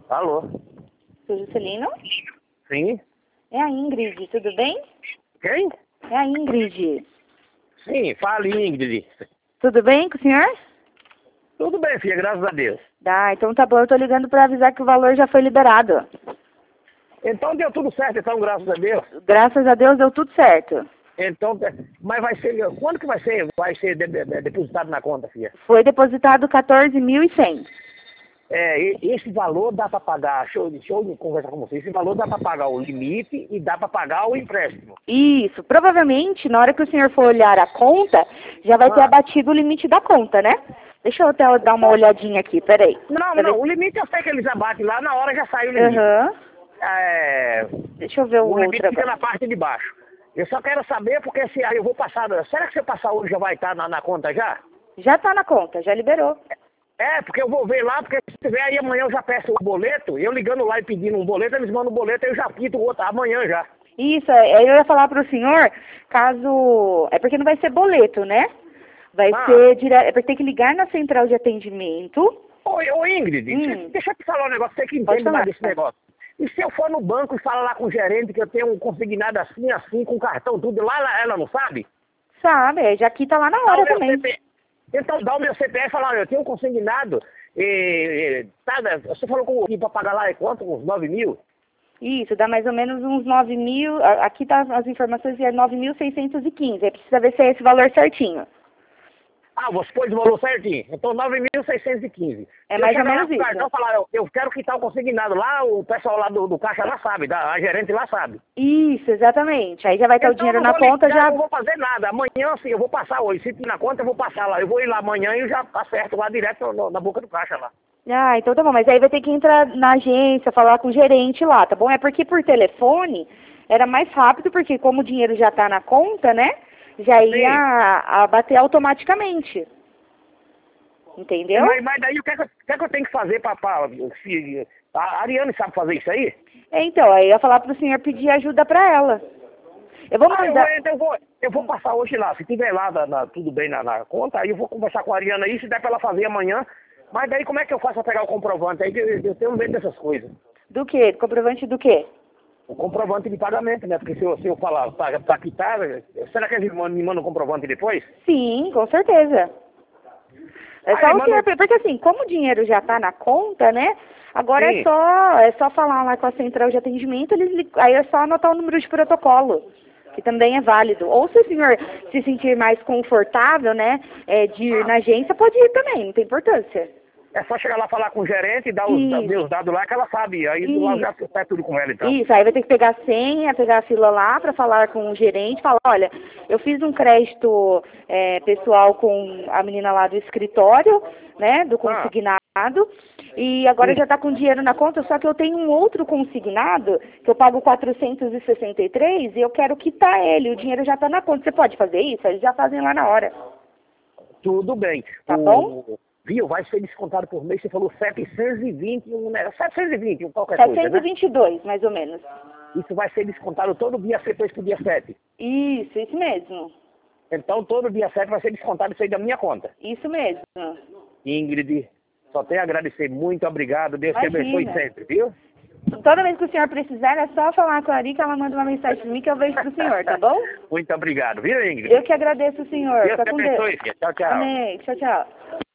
Alô? Seu Juscelino? Sim? É a Ingrid, tudo bem? Quem? É a Ingrid. Sim, fale, Ingrid. Tudo bem com o senhor? Tudo bem, filha, graças a Deus. Tá, então tá bom, eu tô ligando pra avisar que o valor já foi liberado. Então deu tudo certo, então, graças a Deus. Graças a Deus deu tudo certo. Então, mas vai ser, quando que vai ser depositado na conta, filha? Foi depositado 14.100. Esse valor dá para pagar, deixa eu conversar com você, esse valor dá para pagar o limite e dá para pagar o empréstimo. Isso, provavelmente na hora que o senhor for olhar a conta, já vai ter abatido o limite da conta, né? Deixa eu até dar uma olhadinha aqui, peraí. Não, o limite eu sei que eles abatem lá, na hora já saiu o limite. Deixa eu ver o outro limite fica agora. na parte de baixo. Eu só quero saber porque se aí eu vou passar, será que se eu passar hoje já vai estar na conta já? Já tá na conta, já liberou. Porque eu vou ver lá, porque se tiver aí amanhã eu já peço o boleto, eu ligando lá e pedindo um boleto, eles mandam o boleto, aí eu já quito o outro amanhã já. Isso, eu ia falar pro senhor, caso... É porque não vai ser boleto, né? Vai ser direto... É porque tem que ligar na central de atendimento. Ô Ingrid, deixa eu te falar um negócio, você que entende mais desse negócio. E se eu for no banco e falar lá com o gerente que eu tenho um consignado assim, com cartão, tudo, lá ela não sabe? Sabe, já quita lá na hora também. Então dá o meu CPF e fala, olha, eu tenho um consignado, você falou que para pagar lá é quanto? Uns 9 mil? Isso, dá mais ou menos uns 9.000, aqui tá as informações e é 9.615, aí precisa ver se é esse valor certinho. Você pôs o valor certinho, então 9.615. É mais ou menos isso. Então falar, eu quero quitar o consignado lá, o pessoal lá do caixa lá sabe, a gerente lá sabe. Isso, exatamente, aí já vai ter o dinheiro na conta, já... Eu não vou fazer nada, amanhã assim, eu vou passar hoje, se na conta eu vou passar lá, eu vou ir lá amanhã e já acerto lá direto na boca do caixa lá. Ah, então tá bom, mas aí vai ter que entrar na agência, falar com o gerente lá, tá bom? É porque por telefone era mais rápido, porque como o dinheiro já tá na conta, né, já ia abater automaticamente. Entendeu? Mas daí o que é que eu tenho que fazer a Ariane sabe fazer isso aí? Então, aí eu ia falar pro senhor pedir ajuda pra ela. Eu vou mandar... Eu vou passar hoje lá, se tiver lá tudo bem na conta, aí eu vou conversar com a Ariane aí, se der pra ela fazer amanhã. Mas daí como é que eu faço pra pegar o comprovante aí? Eu tenho medo dessas coisas. Do quê? Comprovante do quê? O comprovante de pagamento, né? Porque se eu falar pra quitar, será que eles me mandam o comprovante depois? Sim, com certeza. É só o senhor, porque assim, como o dinheiro já tá na conta, né? Agora é só falar lá com a central de atendimento, aí é só anotar o número de protocolo, que também é válido. Ou se o senhor se sentir mais confortável, né, de ir na agência, pode ir também, não tem importância. É só chegar lá falar com o gerente e dar os meus dados lá que ela sabe. Aí lá já tá tudo com ela então. Isso, aí vai ter que pegar a senha, pegar a fila lá para falar com o gerente, falar, olha, eu fiz um crédito pessoal com a menina lá do escritório, né, do consignado, e agora já tá com dinheiro na conta, só que eu tenho um outro consignado, que eu pago 463 e eu quero quitar ele, o dinheiro já tá na conta. Você pode fazer isso? Eles já fazem lá na hora. Tudo bem. Tá bom? Viu? Vai ser descontado por mês, você falou 721, né? 720, qualquer coisa, 722, né? Mais ou menos. Isso vai ser descontado todo dia 7 pro dia 7? Isso mesmo. Então todo dia 7 vai ser descontado isso aí da minha conta? Isso mesmo. Ingrid, só tenho a agradecer, muito obrigado, Deus te abençoe sempre, viu? Toda vez que o senhor precisar, é só falar com a Ari que ela manda uma mensagem para mim que eu vejo pro senhor, tá bom? Muito obrigado, viu, Ingrid? Eu que agradeço o senhor. Deus te abençoe, filha. Tchau, tchau. Amém. Tchau, tchau.